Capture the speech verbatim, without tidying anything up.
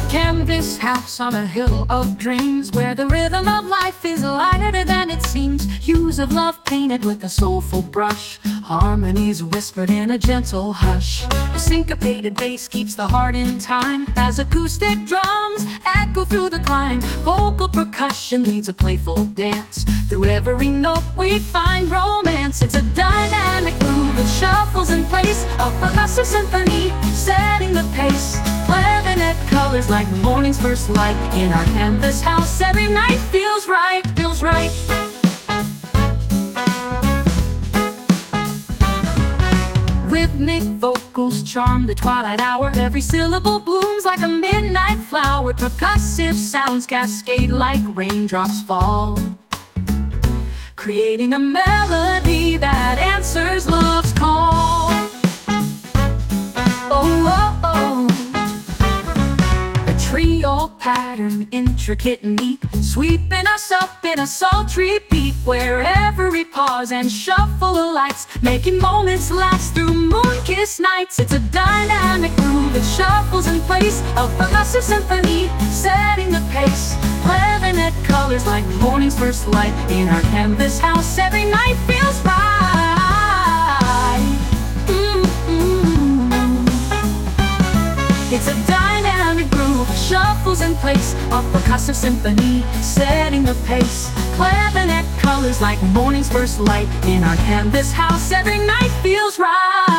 Canvas house on a hill of dreams, where the rhythm of life is lighter than it seems. Hues of love painted with a soulful brush, harmonies whispered in a gentle hush. A syncopated bass keeps the heart in time, as acoustic drums echo through the climb. Vocal percussion leads a playful dance, through every note we find romance. It's a dynamic groove that shuffles in place, a percussive symphony setting the pace. Clarinet colors like morning's first light, in our canvas house every night feels right, feels right. Rhythmic vocals charm the twilight hour, every syllable blooms like a midnight flower. Percussive sounds cascade like raindrops fall, creating a melody that answers love's call. Oh, oh, oh. A trio pattern, intricate and neat, sweeping us up in a sultry beat, where every pause and shuffle alights, making moments last through moon-kissed nights. It's a dynamic groove that shuffles in place, a percussive symphony setting the pace. Clarinet colors like morning's first light, in our canvas house every night feels right. Mm-hmm. It's a dynamic groove that shuffles in place, a percussive symphony setting the pace. Clarinet colors like morning's first light, in our canvas house every night feels right.